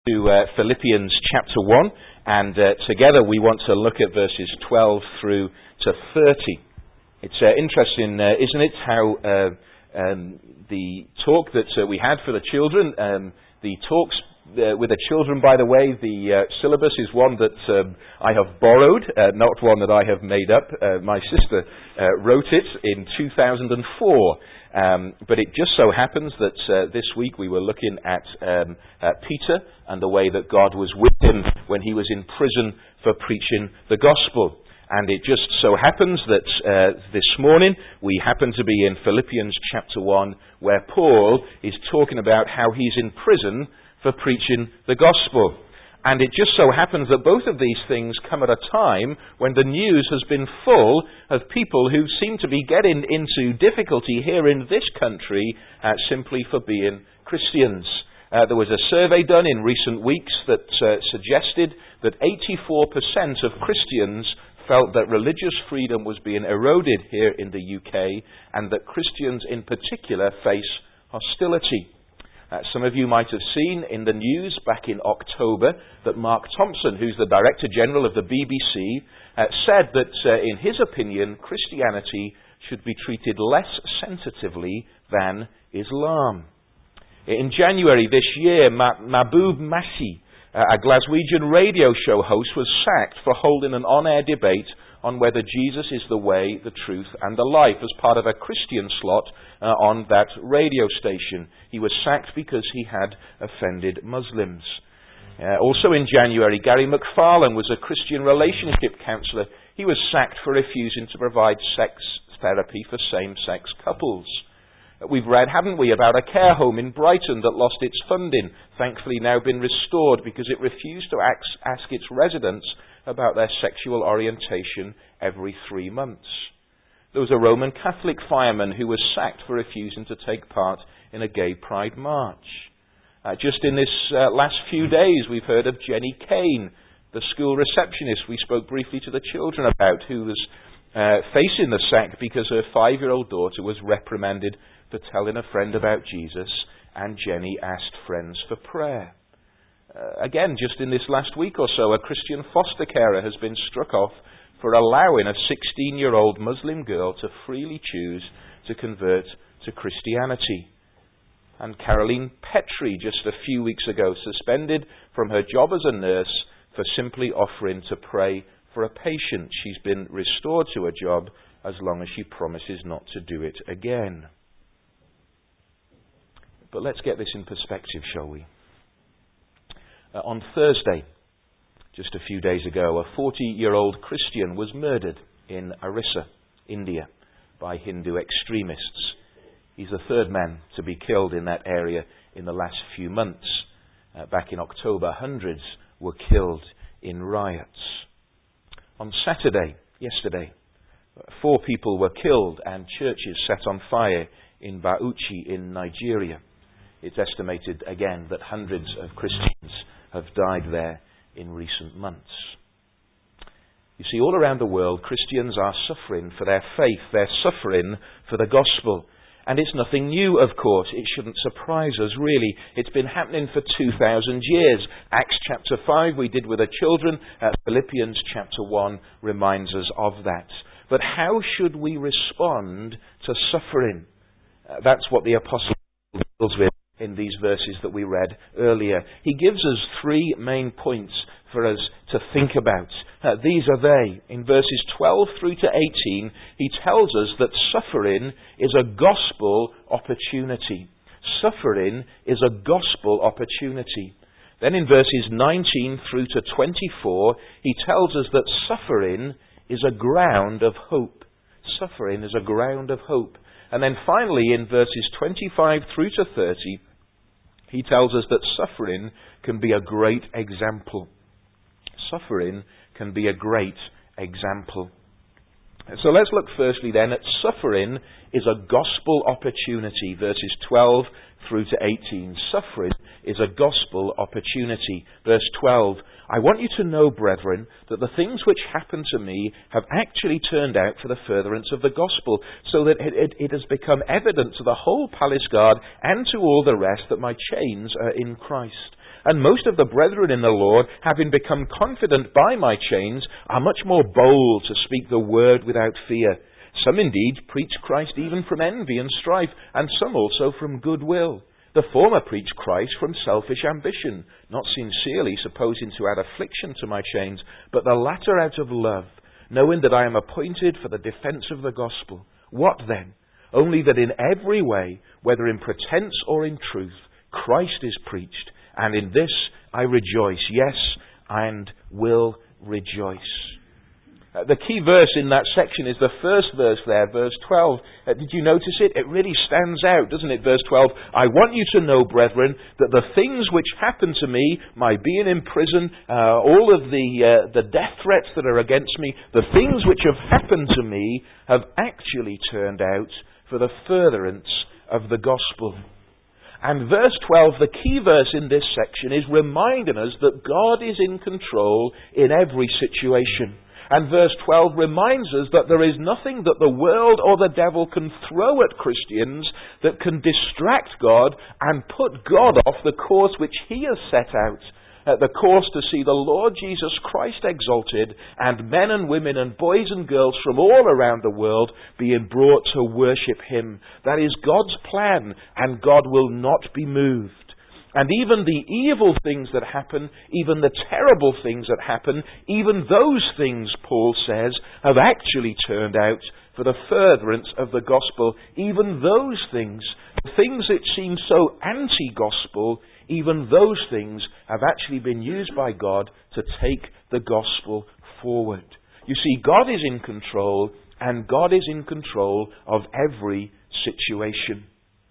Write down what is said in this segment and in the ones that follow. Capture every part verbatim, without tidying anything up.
to uh, Philippians chapter one, and uh, together we want to look at verses twelve through to thirty. It's uh, interesting, uh, isn't it, how uh, um, the talk that uh, we had for the children, um, the talks uh, with the children, by the way, the uh, syllabus is one that um, I have borrowed, uh, not one that I have made up. Uh, my sister uh, wrote it in two thousand four. Um, but it just so happens that uh, this week we were looking at um, uh, Peter and the way that God was with him when he was in prison for preaching the gospel. And it just so happens that uh, this morning we happen to be in Philippians chapter one, where Paul is talking about how he's in prison for preaching the gospel. And it just so happens that both of these things come at a time when the news has been full of people who seem to be getting into difficulty here in this country uh, simply for being Christians. Uh, there was a survey done in recent weeks that uh, suggested that eighty-four percent of Christians felt that religious freedom was being eroded here in the U K, and that Christians in particular face hostility. Uh, some of you might have seen in the news back in October that Mark Thompson, who's the Director General of the B B C, uh, said that, uh, in his opinion, Christianity should be treated less sensitively than Islam. In January this year, Ma- Mahbub Masih, uh, a Glaswegian radio show host, was sacked for holding an on-air debate on whether Jesus is the way, the truth, and the life as part of a Christian slot uh, on that radio station. He was sacked because he had offended Muslims. Uh, also in January, Gary McFarlane was a Christian relationship counsellor. He was sacked for refusing to provide sex therapy for same-sex couples. Uh, we've read, haven't we, about a care home in Brighton that lost its funding, thankfully now been restored because it refused to ask, ask its residents about their sexual orientation every three months. There was a Roman Catholic fireman who was sacked for refusing to take part in a gay pride march. Uh, just in this uh, last few days, we've heard of Jenny Kane, the school receptionist we spoke briefly to the children about, who was uh, facing the sack because her five-year-old daughter was reprimanded for telling a friend about Jesus, and Jenny asked friends for prayer. Uh, again, just in this last week or so, a Christian foster carer has been struck off for allowing a sixteen-year-old Muslim girl to freely choose to convert to Christianity. And Caroline Petrie, just a few weeks ago, suspended from her job as a nurse for simply offering to pray for a patient. She's been restored to her job as long as she promises not to do it again. But let's get this in perspective, shall we? Uh, on Thursday, just a few days ago, a forty-year-old Christian was murdered in Orissa, India, by Hindu extremists. He's the third man to be killed in that area in the last few months. Uh, back in October, hundreds were killed in riots. On Saturday, yesterday, four people were killed and churches set on fire in Bauchi in Nigeria. It's estimated again that hundreds of Christians have died there in recent months. You see, all around the world, Christians are suffering for their faith. They're suffering for the gospel. And it's nothing new, of course. It shouldn't surprise us, really. It's been happening for two thousand years. Acts chapter five we did with the children. Uh, Philippians chapter one reminds us of that. But how should we respond to suffering? Uh, that's what the apostle deals with in these verses that we read earlier. He gives us three main points for us to think about. Uh, these are they. In verses twelve through to eighteen, he tells us that suffering is a gospel opportunity. Suffering is a gospel opportunity. Then in verses nineteen through to twenty-four, he tells us that suffering is a ground of hope. Suffering is a ground of hope. And then finally, in verses twenty-five through to thirty, he tells us that suffering can be a great example. Suffering can be a great example. So let's look firstly then at suffering is a gospel opportunity, verses twelve through to eighteen. Suffering is a gospel opportunity. Verse twelve, I want you to know, brethren, that the things which happened to me have actually turned out for the furtherance of the gospel, so that it, it, it has become evident to the whole palace guard and to all the rest that my chains are in Christ. And most of the brethren in the Lord, having become confident by my chains, are much more bold to speak the word without fear. Some indeed preach Christ even from envy and strife, and some also from goodwill. The former preach Christ from selfish ambition, not sincerely supposing to add affliction to my chains, but the latter out of love, knowing that I am appointed for the defence of the gospel. What then? Only that in every way, whether in pretense or in truth, Christ is preached, and in this I rejoice, yes, and will rejoice. Uh, the key verse in that section is the first verse there, verse twelve. Uh, did you notice it? It really stands out, doesn't it? Verse twelve, I want you to know, brethren, that the things which happened to me, my being in prison, uh, all of the, uh, the death threats that are against me, the things which have happened to me have actually turned out for the furtherance of the gospel. And verse twelve, the key verse in this section, is reminding us that God is in control in every situation. And verse twelve reminds us that there is nothing that the world or the devil can throw at Christians that can distract God and put God off the course which He has set out. Uh, the course to see the Lord Jesus Christ exalted, and men and women and boys and girls from all around the world being brought to worship Him. That is God's plan, and God will not be moved. And even the evil things that happen, even the terrible things that happen, even those things, Paul says, have actually turned out for the furtherance of the gospel. Even those things, the things that seem so anti-gospel, even those things have actually been used by God to take the gospel forward. You see, God is in control, and God is in control of every situation.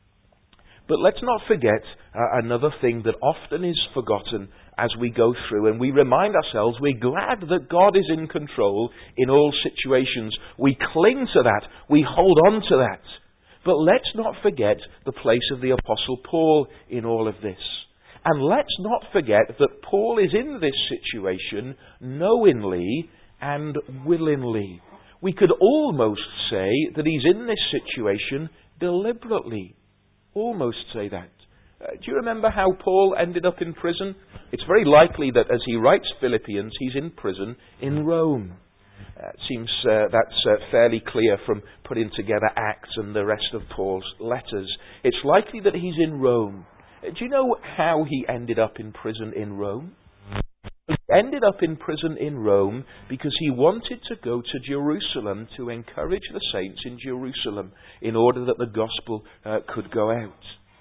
But let's not forget uh, another thing that often is forgotten as we go through, and we remind ourselves we're glad that God is in control in all situations. We cling to that. We hold on to that. But let's not forget the place of the Apostle Paul in all of this. And let's not forget that Paul is in this situation knowingly and willingly. We could almost say that he's in this situation deliberately. Almost say that. Uh, do you remember how Paul ended up in prison? It's very likely that as he writes Philippians, he's in prison in Rome. Uh, it seems uh, that's uh, fairly clear from putting together Acts and the rest of Paul's letters. It's likely that he's in Rome. Uh, do you know how he ended up in prison in Rome? He ended up in prison in Rome because he wanted to go to Jerusalem to encourage the saints in Jerusalem in order that the gospel uh, could go out.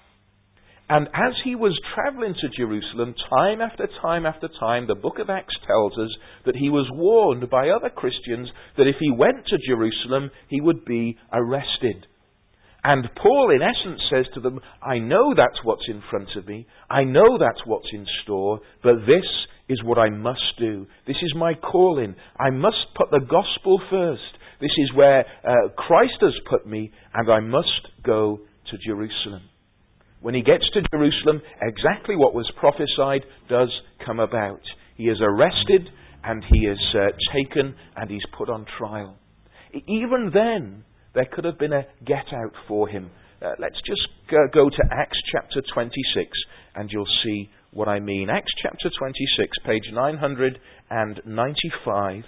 And as he was travelling to Jerusalem, time after time after time, the book of Acts tells us that he was warned by other Christians that if he went to Jerusalem, he would be arrested. And Paul, in essence, says to them, I know that's what's in front of me. I know that's what's in store, but this is what I must do. This is my calling. I must put the gospel first. This is where uh, Christ has put me, and I must go to Jerusalem. When he gets to Jerusalem, exactly what was prophesied does come about. He is arrested, and he is uh, taken, and he's put on trial. Even then, there could have been a get-out for him. Uh, let's just go, go to Acts chapter twenty-six, and you'll see what I mean. Acts chapter twenty-six, page nine hundred ninety-five.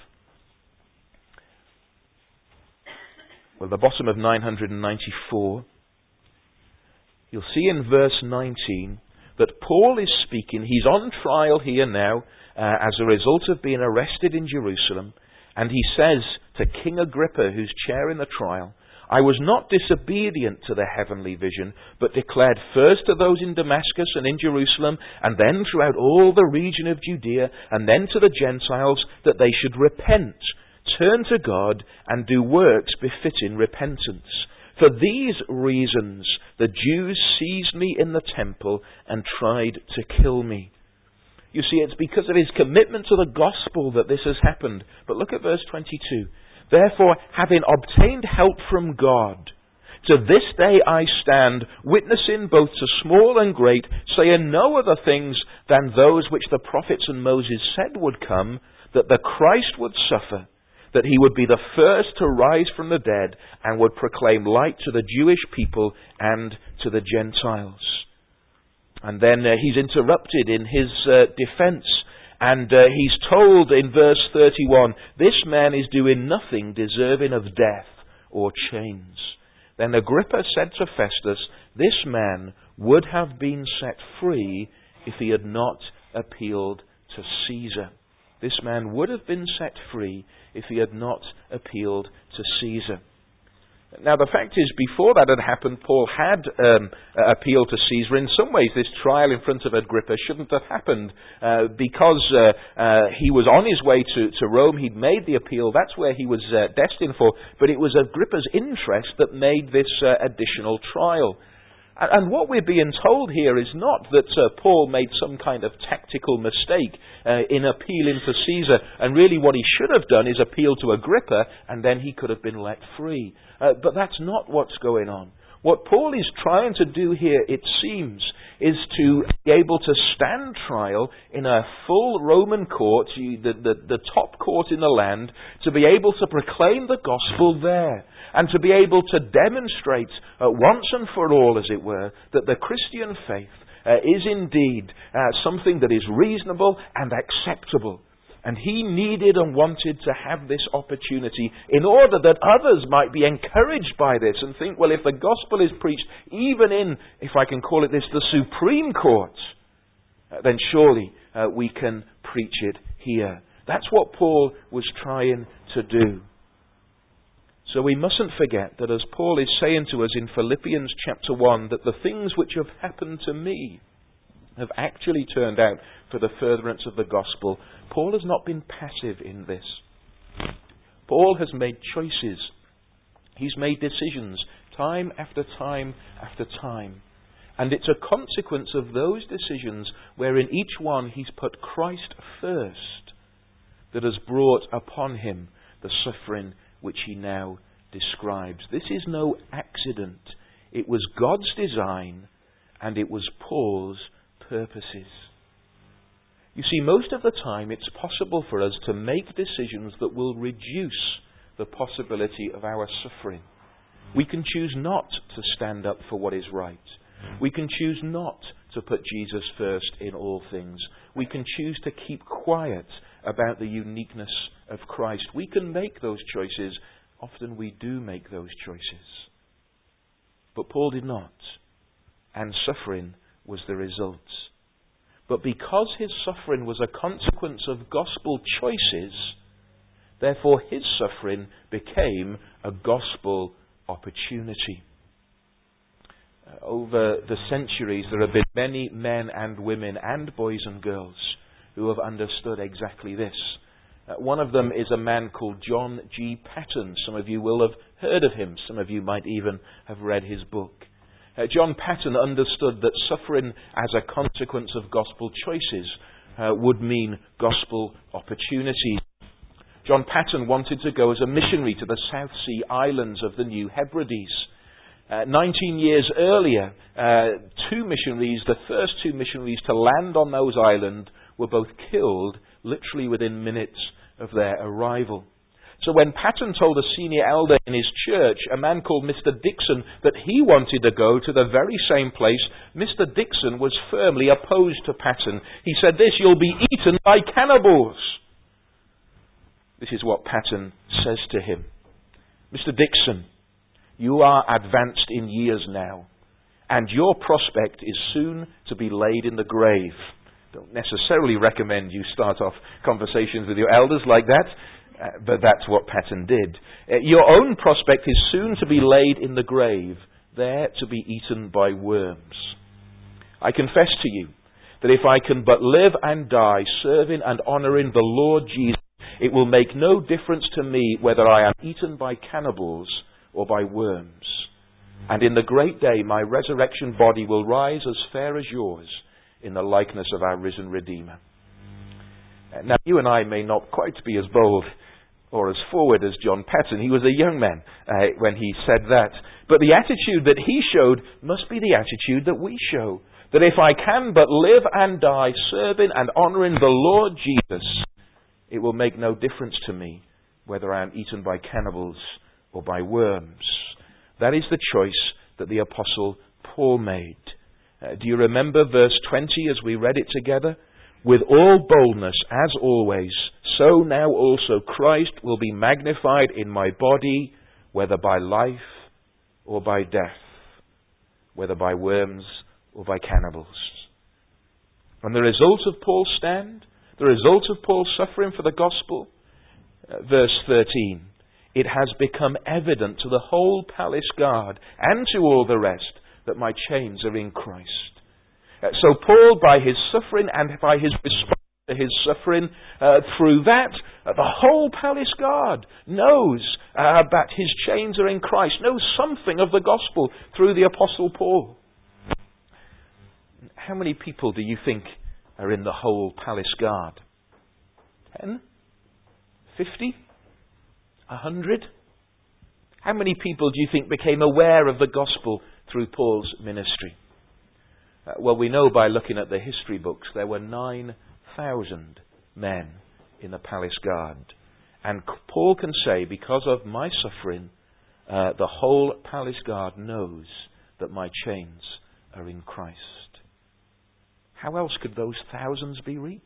Well, the bottom of nine hundred ninety-four. You'll see in verse nineteen that Paul is speaking. He's on trial here now uh, as a result of being arrested in Jerusalem. And he says to King Agrippa, who's chairing the trial, I was not disobedient to the heavenly vision, but declared first to those in Damascus and in Jerusalem, and then throughout all the region of Judea, and then to the Gentiles, that they should repent, turn to God, and do works befitting repentance. For these reasons the Jews seized me in the temple and tried to kill me. You see, it's because of his commitment to the gospel that this has happened. But look at verse twenty-two. Therefore, having obtained help from God, to this day I stand, witnessing both to small and great, saying no other things than those which the prophets and Moses said would come, that the Christ would suffer, that he would be the first to rise from the dead, and would proclaim light to the Jewish people and to the Gentiles. And then uh, he's interrupted in his uh, defense. And uh, he's told in verse thirty-one, this man is doing nothing deserving of death or chains. Then Agrippa said to Festus, this man would have been set free if he had not appealed to Caesar. This man would have been set free if he had not appealed to Caesar. Now the fact is, before that had happened, Paul had um, appealed to Caesar. In some ways, this trial in front of Agrippa shouldn't have happened uh, because uh, uh, he was on his way to, to Rome. He'd made the appeal. That's where he was uh, destined for. But it was Agrippa's interest that made this uh, additional trial. And what we're being told here is not that uh, Paul made some kind of tactical mistake uh, in appealing to Caesar, and really what he should have done is appeal to Agrippa, and then he could have been let free. Uh, but that's not what's going on. What Paul is trying to do here, it seems, is to be able to stand trial in a full Roman court, the, the, the top court in the land, to be able to proclaim the gospel there. And to be able to demonstrate uh, once and for all, as it were, that the Christian faith uh, is indeed uh, something that is reasonable and acceptable. And he needed and wanted to have this opportunity in order that others might be encouraged by this and think, well, if the gospel is preached even in, if I can call it this, the Supreme Court, uh, then surely uh, we can preach it here. That's what Paul was trying to do. So we mustn't forget that as Paul is saying to us in Philippians chapter one, that the things which have happened to me have actually turned out for the furtherance of the gospel. Paul has not been passive in this. Paul has made choices. He's made decisions time after time after time. And it's a consequence of those decisions where in each one he's put Christ first that has brought upon him the suffering which he now describes. This is no accident. It was God's design, and it was Paul's purposes. You see, most of the time it's possible for us to make decisions that will reduce the possibility of our suffering. We can choose not to stand up for what is right. We can choose not to put Jesus first in all things. We can choose to keep quiet about the uniqueness of Christ. We can make those choices. Often we do make those choices. But Paul did not. And suffering was the result. But because his suffering was a consequence of gospel choices, therefore his suffering became a gospel opportunity. Uh, over the centuries, there have been many men and women and boys and girls who have understood exactly this. Uh, one of them is a man called John G. Paton. Some of you will have heard of him. Some of you might even have read his book. Uh, John Paton understood that suffering as a consequence of gospel choices uh, would mean gospel opportunities. John Paton wanted to go as a missionary to the South Sea Islands of the New Hebrides. Uh, Nineteen years earlier, uh, two missionaries, the first two missionaries to land on those islands, were both killed literally within minutes of their arrival. So when Paton told a senior elder in his church, a man called Mister Dixon, that he wanted to go to the very same place, Mister Dixon was firmly opposed to Paton. He said this, "You'll be eaten by cannibals." This is what Paton says to him. "Mister Dixon, you are advanced in years now, and your prospect is soon to be laid in the grave." Don't necessarily recommend you start off conversations with your elders like that, uh, but that's what Paton did. Uh, your own prospect is soon to be laid in the grave, there to be eaten by worms. I confess to you that if I can but live and die serving and honouring the Lord Jesus, it will make no difference to me whether I am eaten by cannibals or by worms. And in the great day my resurrection body will rise as fair as yours, in the likeness of our risen Redeemer. Now, you and I may not quite be as bold or as forward as John Paton. He was a young man uh, when he said that. But the attitude that he showed must be the attitude that we show. That if I can but live and die serving and honouring the Lord Jesus, it will make no difference to me whether I am eaten by cannibals or by worms. That is the choice that the Apostle Paul made. Uh, do you remember verse twenty as we read it together? With all boldness, as always, so now also Christ will be magnified in my body, whether by life or by death, whether by worms or by cannibals. And the result of Paul's stand, the result of Paul's suffering for the gospel, uh, verse thirteen, it has become evident to the whole palace guard and to all the rest that my chains are in Christ. Uh, so Paul, by his suffering and by his response to his suffering, uh, through that, uh, the whole palace guard knows uh, that his chains are in Christ, knows something of the gospel through the Apostle Paul. How many people do you think are in the whole palace guard? Ten? Fifty? A hundred? How many people do you think became aware of the gospel through Paul's ministry? Uh, well, we know by looking at the history books there were nine thousand men in the palace guard. And Paul can say, because of my suffering, uh, the whole palace guard knows that my chains are in Christ. How else could those thousands be reached?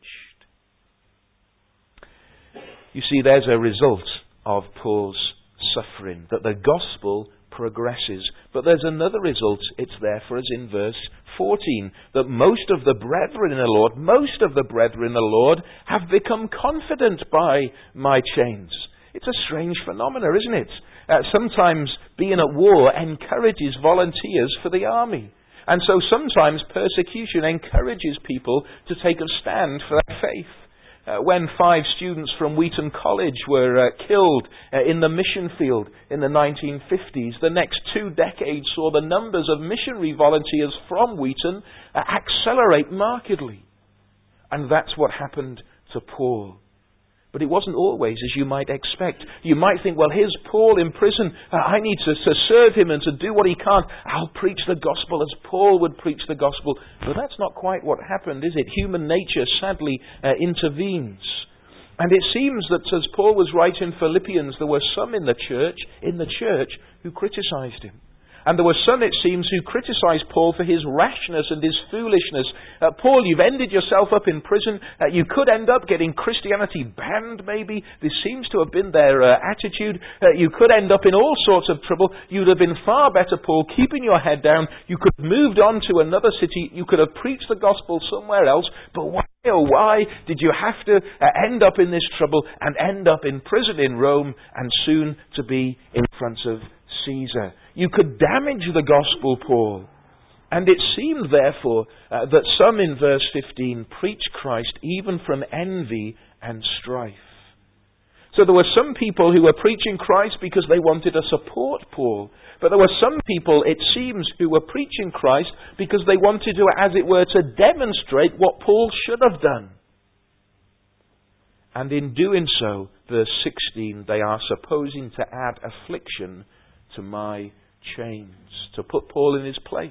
You see, there's a result of Paul's suffering, that the gospel progresses. But there's another result, it's there for us in verse fourteen, that most of the brethren in the Lord, most of the brethren in the Lord have become confident by my chains. It's a strange phenomenon, isn't it? Uh, sometimes being at war encourages volunteers for the army. And so sometimes persecution encourages people to take a stand for their faith. Uh, when five students from Wheaton College were uh, killed uh, in the mission field in the nineteen fifties, the next two decades saw the numbers of missionary volunteers from Wheaton uh, accelerate markedly. And that's what happened to Paul. But it wasn't always as you might expect. You might think, well, here's Paul in prison. Uh, I need to, to serve him and to do what he can't. I'll preach the gospel as Paul would preach the gospel. But that's not quite what happened, is it? Human nature sadly uh, intervenes. And it seems that as Paul was writing Philippians, there were some in the church, in the church, who criticized him. And there were some, it seems, who criticized Paul for his rashness and his foolishness. Uh, Paul, you've ended yourself up in prison. Uh, you could end up getting Christianity banned, maybe. This seems to have been their uh, attitude. Uh, you could end up in all sorts of trouble. You'd have been far better, Paul, keeping your head down. You could have moved on to another city. You could have preached the gospel somewhere else. But why, oh why, did you have to uh, end up in this trouble and end up in prison in Rome and soon to be in front of Caesar? You could damage the gospel, Paul. And it seemed, therefore, uh, that some in verse fifteen preached Christ even from envy and strife. So there were some people who were preaching Christ because they wanted to support Paul. But there were some people, it seems, who were preaching Christ because they wanted to, as it were, to demonstrate what Paul should have done. And in doing so, verse sixteen, they are supposing to add affliction to my chains, to put Paul in his place.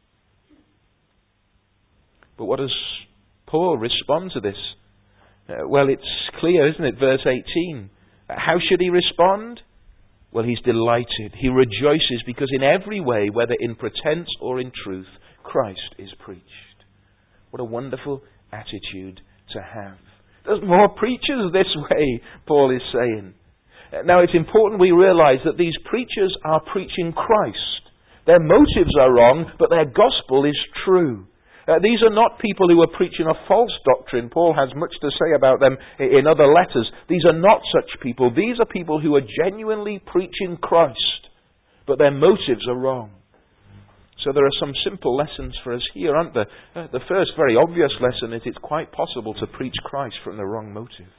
But what does Paul respond to this? Uh, well, it's clear, isn't it? Verse eighteen. Uh, how should he respond? Well, he's delighted. He rejoices because in every way, whether in pretense or in truth, Christ is preached. What a wonderful attitude to have. There's more preachers this way, Paul is saying. Now, it's important we realize that these preachers are preaching Christ. Their motives are wrong, but their gospel is true. Uh, these are not people who are preaching a false doctrine. Paul has much to say about them in other letters. These are not such people. These are people who are genuinely preaching Christ, but their motives are wrong. So there are some simple lessons for us here, aren't there? Uh, the first very obvious lesson is it's quite possible to preach Christ from the wrong motive.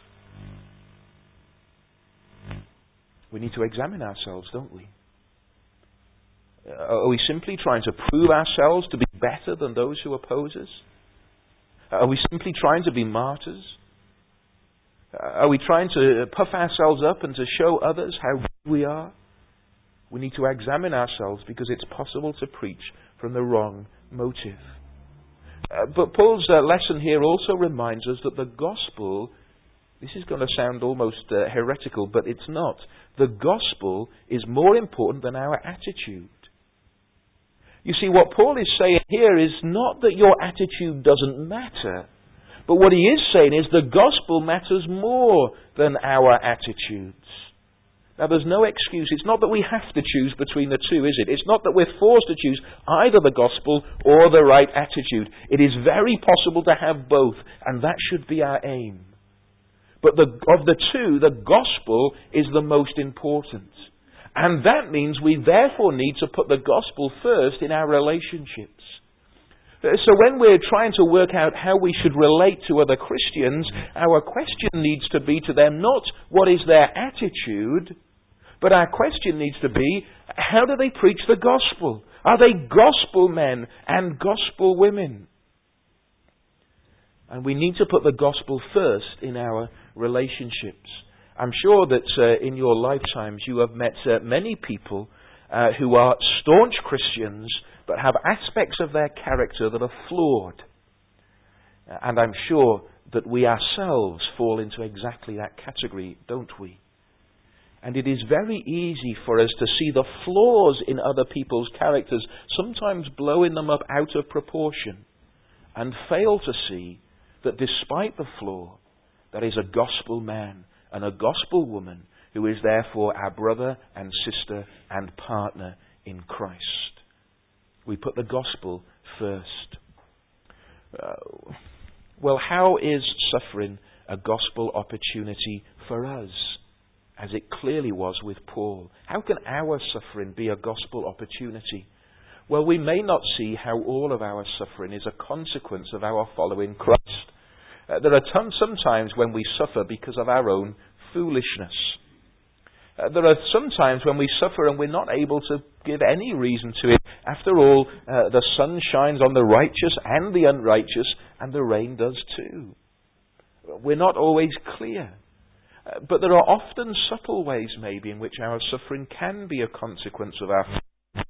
We need to examine ourselves, don't we? Uh, are we simply trying to prove ourselves to be better than those who oppose us? Uh, are we simply trying to be martyrs? Uh, are we trying to puff ourselves up and to show others how good we are? We need to examine ourselves because it's possible to preach from the wrong motive. Uh, but Paul's uh, lesson here also reminds us that the gospel, this is going to sound almost uh, heretical, but it's not. The gospel is more important than our attitude. You see, what Paul is saying here is not that your attitude doesn't matter, but what he is saying is the gospel matters more than our attitudes. Now, there's no excuse. It's not that we have to choose between the two, is it? It's not that we're forced to choose either the gospel or the right attitude. It is very possible to have both, and that should be our aim. But the, of the two, the gospel is the most important. And that means we therefore need to put the gospel first in our relationships. So when we're trying to work out how we should relate to other Christians, our question needs to be to them not what is their attitude, but our question needs to be, how do they preach the gospel? Are they gospel men and gospel women? And we need to put the gospel first in our relationships. I'm sure that uh, in your lifetimes you have met uh, many people uh, who are staunch Christians but have aspects of their character that are flawed. Uh, and I'm sure that we ourselves fall into exactly that category, don't we? And it is very easy for us to see the flaws in other people's characters, sometimes blowing them up out of proportion, and fail to see that despite the flaw, there is a gospel man and a gospel woman who is therefore our brother and sister and partner in Christ. We put the gospel first. Uh, well, how is suffering a gospel opportunity for us, as it clearly was with Paul? How can our suffering be a gospel opportunity? Well, we may not see how all of our suffering is a consequence of our following Christ. Uh, there are tons, some times when we suffer because of our own foolishness. Uh, there are some times when we suffer and we're not able to give any reason to it. After all, uh, the sun shines on the righteous and the unrighteous, and the rain does too. We're not always clear. Uh, but there are often subtle ways, maybe, in which our suffering can be a consequence of our foolishness.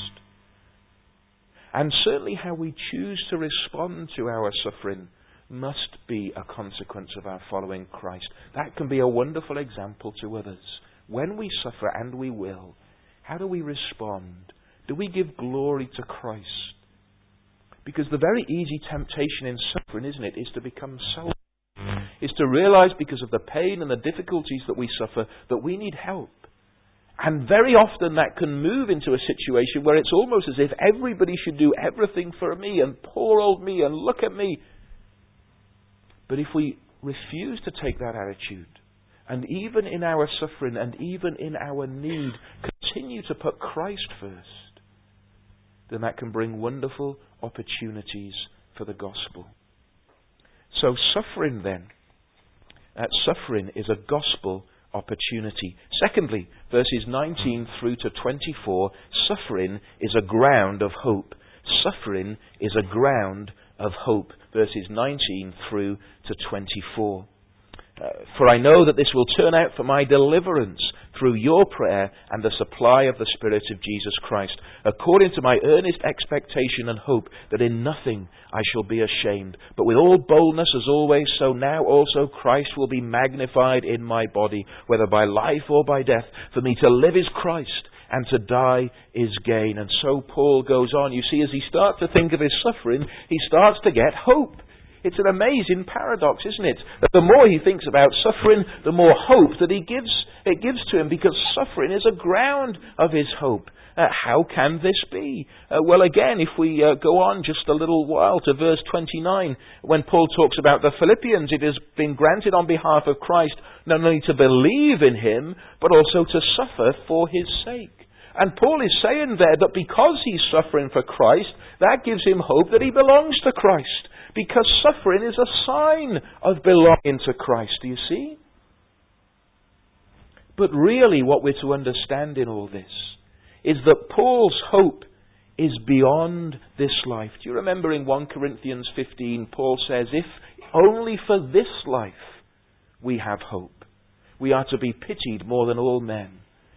And certainly how we choose to respond to our suffering must be a consequence of our following Christ. That can be a wonderful example to others. When we suffer, and we will, how do we respond? Do we give glory to Christ? Because the very easy temptation in suffering, isn't it, is to become selfish. Is to realize because of the pain and the difficulties that we suffer that we need help. And very often that can move into a situation where it's almost as if everybody should do everything for me, and poor old me, and look at me. But if we refuse to take that attitude, and even in our suffering and even in our need, continue to put Christ first, then that can bring wonderful opportunities for the gospel. So suffering then, uh, suffering is a gospel opportunity. Secondly, verses nineteen through to twenty-four, suffering is a ground of hope. Suffering is a ground of hope. Verses nineteen through to twenty-four. Uh, for I know that this will turn out for my deliverance through your prayer and the supply of the Spirit of Jesus Christ, according to my earnest expectation and hope that in nothing I shall be ashamed, but with all boldness as always, so now also Christ will be magnified in my body, whether by life or by death. For me to live is Christ, and to die is gain. And so Paul goes on. You see, as he starts to think of his suffering, he starts to get hope. It's an amazing paradox, isn't it? That the more he thinks about suffering, the more hope that he gives it gives to him, because suffering is a ground of his hope. Uh, how can this be? Uh, well, again, if we uh, go on just a little while to verse twenty-nine, when Paul talks about the Philippians, it has been granted on behalf of Christ not only to believe in him, but also to suffer for his sake. And Paul is saying there that because he's suffering for Christ, that gives him hope that he belongs to Christ. Because suffering is a sign of belonging to Christ, do you see? But really what we're to understand in all this is that Paul's hope is beyond this life. Do you remember in First Corinthians fifteen, Paul says, if only for this life we have hope, we are to be pitied more than all men.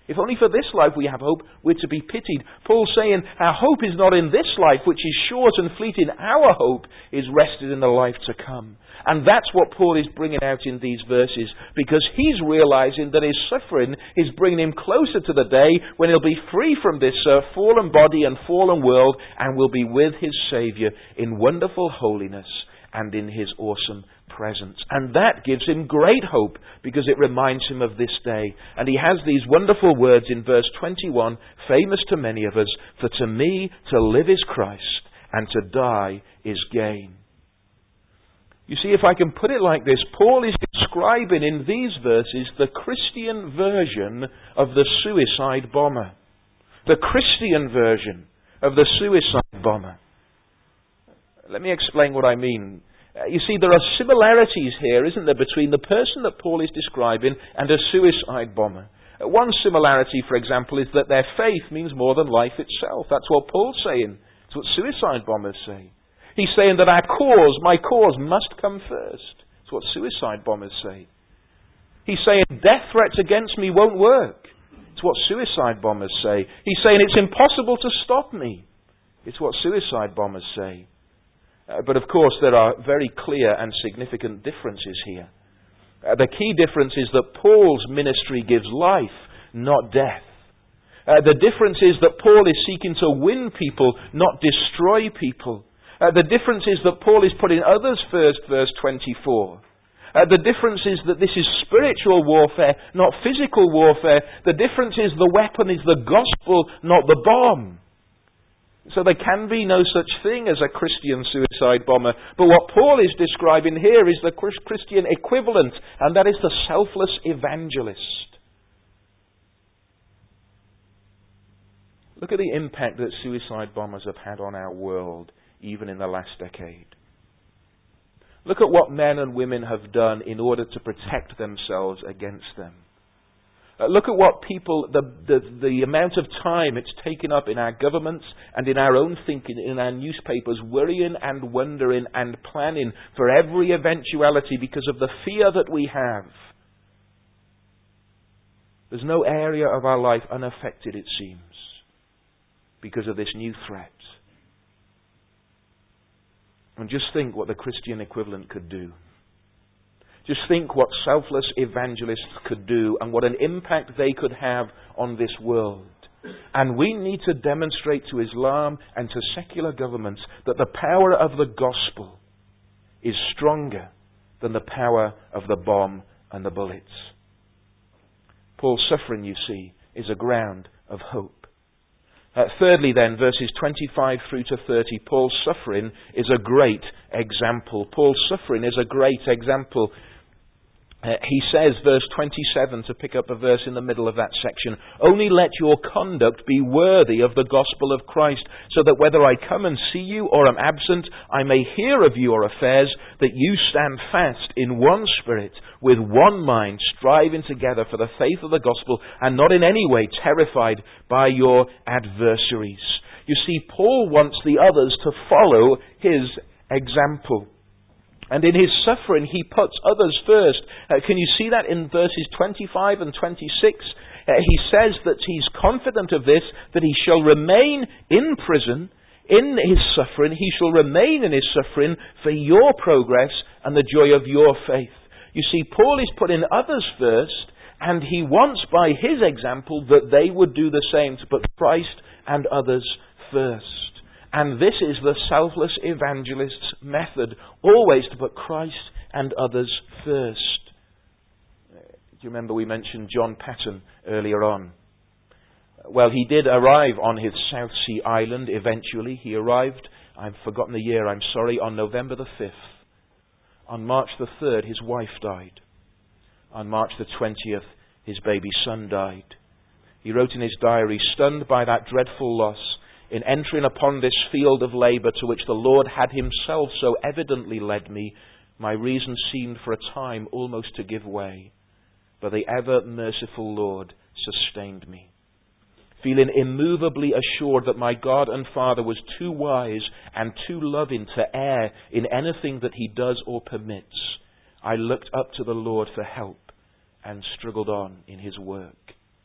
If only for this life we have hope, we're to be pitied. Paul's saying our hope is not in this life, which is short and fleeting. Our hope is rested in the life to come. And that's what Paul is bringing out in these verses, because he's realizing that his suffering is bringing him closer to the day when he'll be free from this uh, fallen body and fallen world, and will be with his Saviour in wonderful holiness and in his awesome presence. And that gives him great hope, because it reminds him of this day. And he has these wonderful words in verse twenty-one, famous to many of us, "For to me to live is Christ, and to die is gain." You see, if I can put it like this, Paul is describing in these verses the Christian version of the suicide bomber. The Christian version of the suicide bomber. Let me explain what I mean. Uh, you see, there are similarities here, isn't there, between the person that Paul is describing and a suicide bomber. Uh, one similarity, for example, is that their faith means more than life itself. That's what Paul's saying. It's what suicide bombers say. He's saying that our cause, my cause, must come first. It's what suicide bombers say. He's saying death threats against me won't work. It's what suicide bombers say. He's saying it's impossible to stop me. It's what suicide bombers say. Uh, but of course there are very clear and significant differences here. Uh, the key difference is that Paul's ministry gives life, not death. Uh, the difference is that Paul is seeking to win people, not destroy people. Uh, the difference is that Paul is putting others first, verse twenty-four. Uh, the difference is that this is spiritual warfare, not physical warfare. The difference is the weapon is the gospel, not the bomb. So there can be no such thing as a Christian suicide bomber. But what Paul is describing here is the Christian equivalent, and that is the selfless evangelist. Look at the impact that suicide bombers have had on our world, even in the last decade. Look at what men and women have done in order to protect themselves against them. Uh, look at what people, the, the, the amount of time it's taken up in our governments and in our own thinking, in our newspapers, worrying and wondering and planning for every eventuality because of the fear that we have. There's no area of our life unaffected, it seems, because of this new threat. And just think what the Christian equivalent could do. Just think what selfless evangelists could do and what an impact they could have on this world. And we need to demonstrate to Islam and to secular governments that the power of the gospel is stronger than the power of the bomb and the bullets. Paul's suffering, you see, is a ground of hope. Uh, thirdly then, verses twenty-five through to thirty, Paul's suffering is a great example. Paul's suffering is a great example. Uh, he says, verse twenty-seven, to pick up a verse in the middle of that section, "Only let your conduct be worthy of the gospel of Christ, so that whether I come and see you or am absent, I may hear of your affairs, that you stand fast in one spirit, with one mind, striving together for the faith of the gospel, and not in any way terrified by your adversaries." You see, Paul wants the others to follow his example. And in his suffering, he puts others first. Uh, can you see that in verses twenty-five and twenty-six? Uh, he says that he's confident of this, that he shall remain in prison, in his suffering. He shall remain in his suffering for your progress and the joy of your faith. You see, Paul is putting others first, and he wants by his example that they would do the same, to put Christ and others first. And this is the selfless evangelist's method, always to put Christ and others first. Do you remember we mentioned John Patton earlier on? Well, he did arrive on his South Sea island eventually. He arrived, I've forgotten the year, I'm sorry, on November the fifth. On March the third, his wife died. On March the twentieth, his baby son died. He wrote in his diary, "Stunned by that dreadful loss, in entering upon this field of labour to which the Lord had himself so evidently led me, my reason seemed for a time almost to give way. But the ever merciful Lord sustained me. Feeling immovably assured that my God and Father was too wise and too loving to err in anything that he does or permits, I looked up to the Lord for help and struggled on in his work."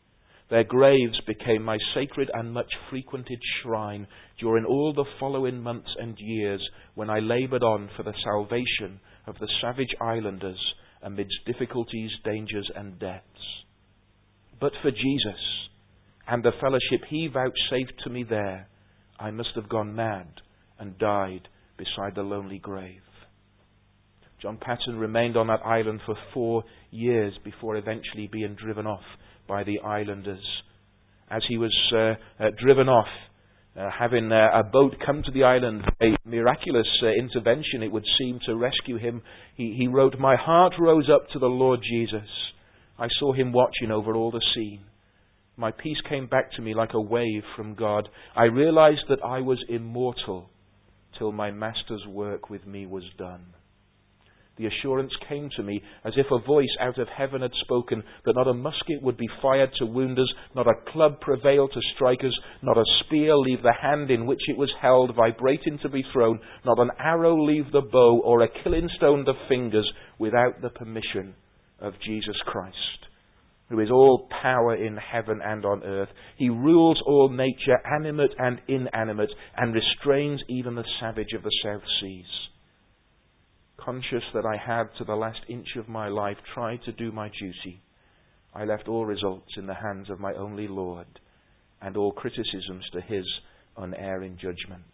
Their graves became my sacred and much frequented shrine during all the following months and years when I laboured on for the salvation of the savage islanders amidst difficulties, dangers and deaths. But for Jesus and the fellowship he vouchsafed to me there, I must have gone mad and died beside the lonely grave. John Paton remained on that island for four years before eventually being driven off by the islanders. As he was uh, uh, driven off, uh, having uh, a boat come to the island, a miraculous uh, intervention, it would seem, to rescue him, he, he wrote, "My heart rose up to the Lord Jesus. I saw him watching over all the scene. My peace came back to me like a wave from God. I realized that I was immortal till my Master's work with me was done. The assurance came to me as if a voice out of heaven had spoken that not a musket would be fired to wound us, not a club prevail to strike us, not a spear leave the hand in which it was held vibrating to be thrown, not an arrow leave the bow or a killing stone the fingers without the permission of Jesus Christ, who is all power in heaven and on earth. He rules all nature, animate and inanimate, and restrains even the savage of the South Seas. Conscious that I had, to the last inch of my life, tried to do my duty, I left all results in the hands of my only Lord, and all criticisms to his unerring judgment."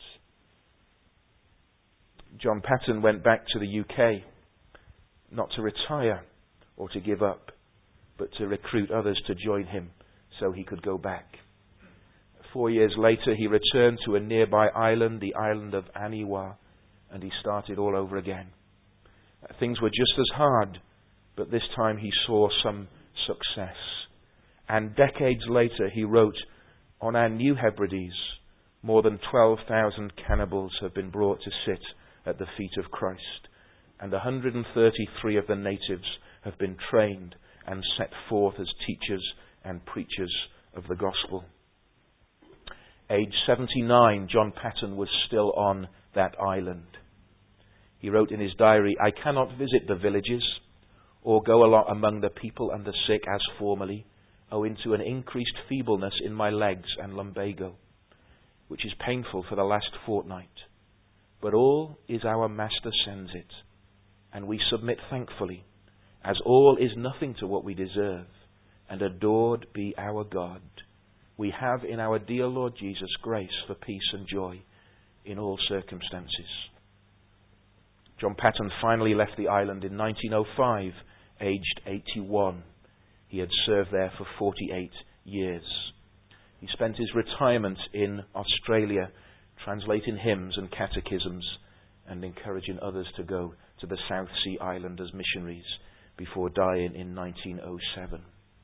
John Paton went back to the U K, not to retire or to give up, but to recruit others to join him so he could go back. Four years later, he returned to a nearby island, the island of Aniwa, and he started all over again. Things were just as hard, but this time he saw some success. And decades later he wrote, "On our New Hebrides, more than twelve thousand cannibals have been brought to sit at the feet of Christ, and one hundred thirty-three of the natives have been trained and set forth as teachers and preachers of the gospel." Age seventy-nine, John Paton was still on that island. He wrote in his diary, "I cannot visit the villages or go along among the people and the sick as formerly, owing to an increased feebleness in my legs and lumbago, which is painful for the last fortnight. But all is our Master sends it, and we submit thankfully, as all is nothing to what we deserve, and adored be our God. We have in our dear Lord Jesus grace for peace and joy in all circumstances." John Paton finally left the island in nineteen oh five, aged eighty-one. He had served there for forty-eight years. He spent his retirement in Australia, translating hymns and catechisms and encouraging others to go to the South Sea Island as missionaries before dying in nineteen oh seven.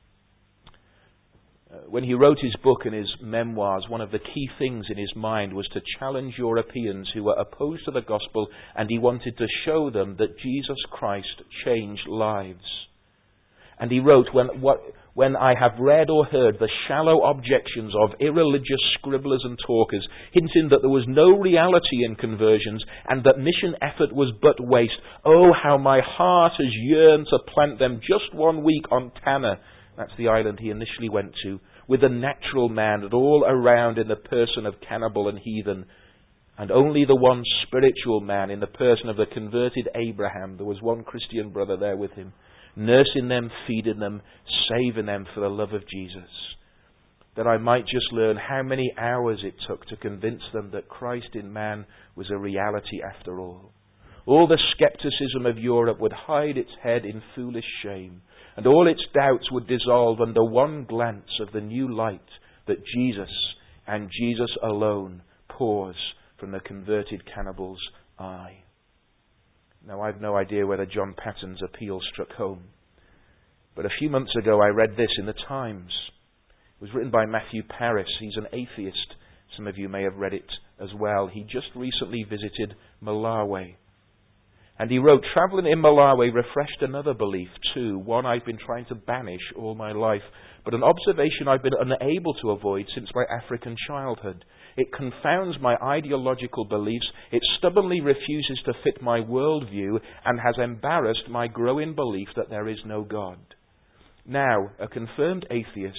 Uh, when he wrote his book and his memoirs, one of the key things in his mind was to challenge Europeans who were opposed to the gospel, and he wanted to show them that Jesus Christ changed lives. And he wrote, when, what, when I have read or heard the shallow objections of irreligious scribblers and talkers, hinting that there was no reality in conversions and that mission effort was but waste, oh, how my heart has yearned to plant them just one week on Tanna. That's the island he initially went to, with the natural man and all around in the person of cannibal and heathen, and only the one spiritual man in the person of the converted Abraham. There was one Christian brother there with him, nursing them, feeding them, saving them for the love of Jesus. That I might just learn how many hours it took to convince them that Christ in man was a reality after all. All the skepticism of Europe would hide its head in foolish shame, and all its doubts would dissolve under one glance of the new light that Jesus and Jesus alone pours from the converted cannibal's eye. Now, I've no idea whether John Paton's appeal struck home, but a few months ago I read this in the Times. It was written by Matthew Paris. He's an atheist. Some of you may have read it as well. He just recently visited Malawi. And he wrote, "Travelling in Malawi refreshed another belief too, one I've been trying to banish all my life, but an observation I've been unable to avoid since my African childhood. It confounds my ideological beliefs, it stubbornly refuses to fit my worldview, and has embarrassed my growing belief that there is no God. Now, a confirmed atheist,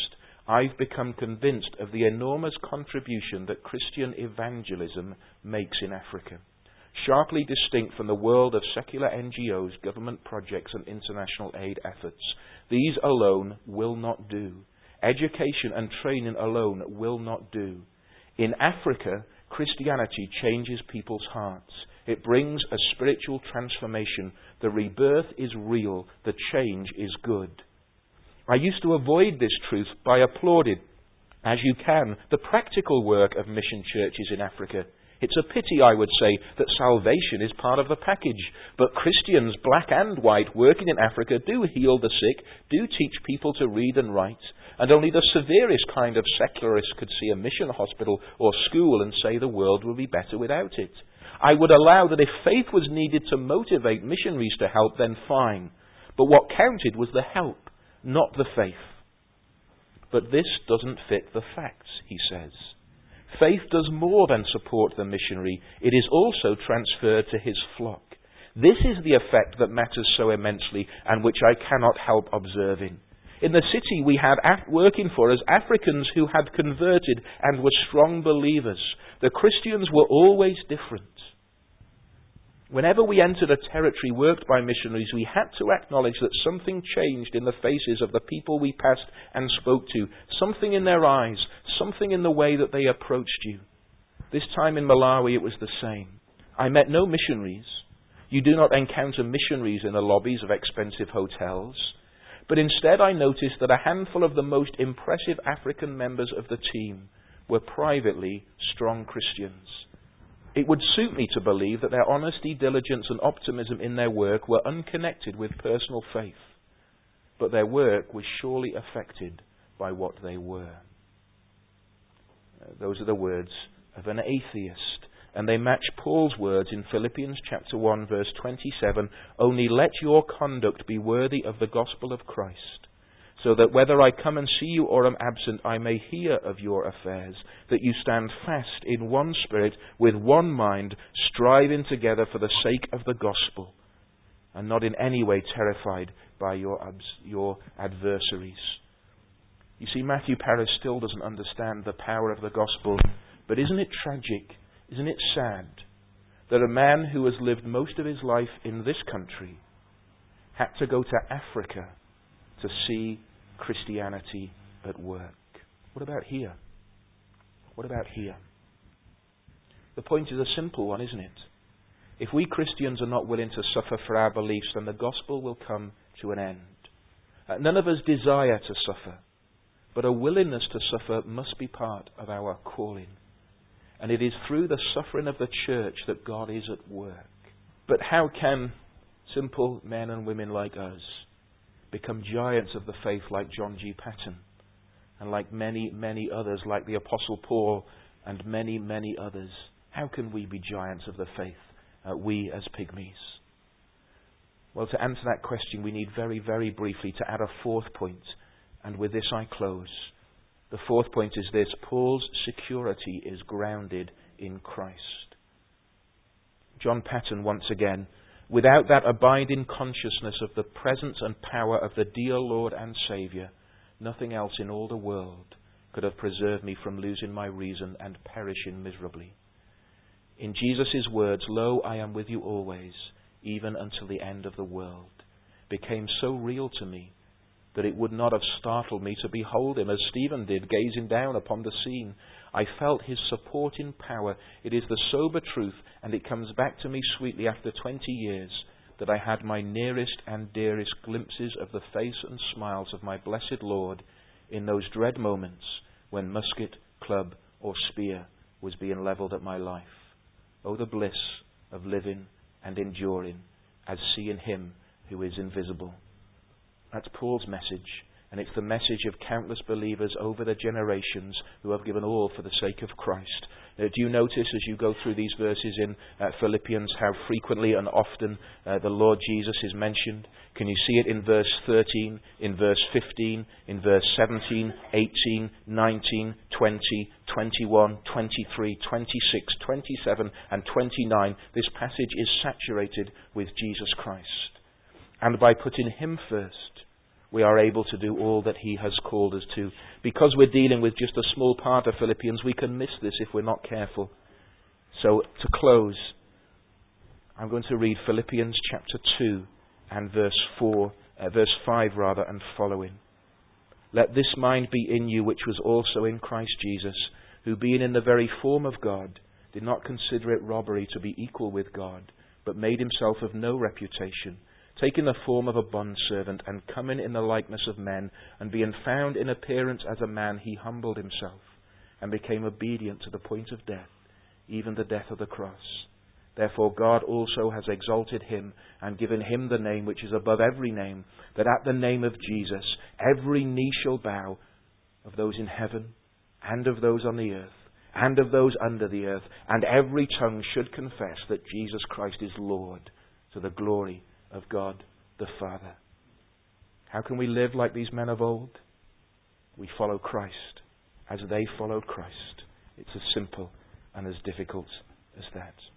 I've become convinced of the enormous contribution that Christian evangelism makes in Africa. Sharply distinct from the world of secular N G Os, government projects and international aid efforts. These alone will not do. Education and training alone will not do. In Africa, Christianity changes people's hearts. It brings a spiritual transformation. The rebirth is real. The change is good. I used to avoid this truth by applauding, as you can, the practical work of mission churches in Africa. It's a pity, I would say, that salvation is part of the package. But Christians, black and white, working in Africa do heal the sick, do teach people to read and write. And only the severest kind of secularist could see a mission hospital or school and say the world will be better without it. I would allow that if faith was needed to motivate missionaries to help, then fine. But what counted was the help, not the faith. But this doesn't fit the facts, he says. Faith does more than support the missionary. It is also transferred to his flock. This is the effect that matters so immensely and which I cannot help observing. In the city we had working for us Africans who had converted and were strong believers. The Christians were always different. Whenever we entered a territory worked by missionaries, we had to acknowledge that something changed in the faces of the people we passed and spoke to, something in their eyes, something in the way that they approached you. This time in Malawi it was the same. I met no missionaries. You do not encounter missionaries in the lobbies of expensive hotels. But instead I noticed that a handful of the most impressive African members of the team were privately strong Christians. It would suit me to believe that their honesty, diligence and optimism in their work were unconnected with personal faith. But their work was surely affected by what they were. Those are the words of an atheist. And they match Paul's words in Philippians chapter one verse twenty-seven. Only let your conduct be worthy of the gospel of Christ, so that whether I come and see you or am absent, I may hear of your affairs, that you stand fast in one spirit, with one mind, striving together for the sake of the gospel, and not in any way terrified by your, your adversaries. You see, Matthew Paris still doesn't understand the power of the gospel, but isn't it tragic, isn't it sad, that a man who has lived most of his life in this country had to go to Africa to see Christianity at work? What about here? What about here? The point is a simple one, isn't it? If we Christians are not willing to suffer for our beliefs, then the gospel will come to an end. Uh, none of us desire to suffer, but a willingness to suffer must be part of our calling. And it is through the suffering of the church that God is at work. But how can simple men and women like us become giants of the faith like John G. Paton, and like many, many others, like the Apostle Paul and many, many others? How can we be giants of the faith, uh, we as pygmies? Well, to answer that question, we need very, very briefly to add a fourth point, and with this I close. The fourth point is this: Paul's security is grounded in Christ. John Paton, once again, without that abiding consciousness of the presence and power of the dear Lord and Saviour, nothing else in all the world could have preserved me from losing my reason and perishing miserably. In Jesus' words, "Lo, I am with you always, even until the end of the world," became so real to me that it would not have startled me to behold him as Stephen did, gazing down upon the scene. I felt his supporting power. It is the sober truth, and it comes back to me sweetly after twenty years, that I had my nearest and dearest glimpses of the face and smiles of my blessed Lord in those dread moments when musket, club, or spear was being levelled at my life. Oh, the bliss of living and enduring as seeing him who is invisible. That's Paul's message, and it's the message of countless believers over the generations who have given all for the sake of Christ. Uh, do you notice as you go through these verses in uh, Philippians how frequently and often uh, the Lord Jesus is mentioned? Can you see it in verse thirteen, in verse fifteen, in verse seventeen, eighteen, nineteen, twenty, twenty-one, twenty-three, twenty-six, twenty-seven and twenty-nine? This passage is saturated with Jesus Christ. And by putting him first, we are able to do all that He has called us to. Because we're dealing with just a small part of Philippians, we can miss this if we're not careful. So, to close, I'm going to read Philippians chapter two and verse four, uh, verse five rather, and following. Let this mind be in you which was also in Christ Jesus, who being in the very form of God, did not consider it robbery to be equal with God, but made himself of no reputation, taking the form of a bondservant, and coming in the likeness of men, and being found in appearance as a man, he humbled himself, and became obedient to the point of death, even the death of the cross. Therefore God also has exalted him, and given him the name which is above every name, that at the name of Jesus every knee shall bow, of those in heaven, and of those on the earth, and of those under the earth, and every tongue should confess that Jesus Christ is Lord, to the glory of God the Father. How can we live like these men of old? We follow Christ as they followed Christ. It's as simple and as difficult as that.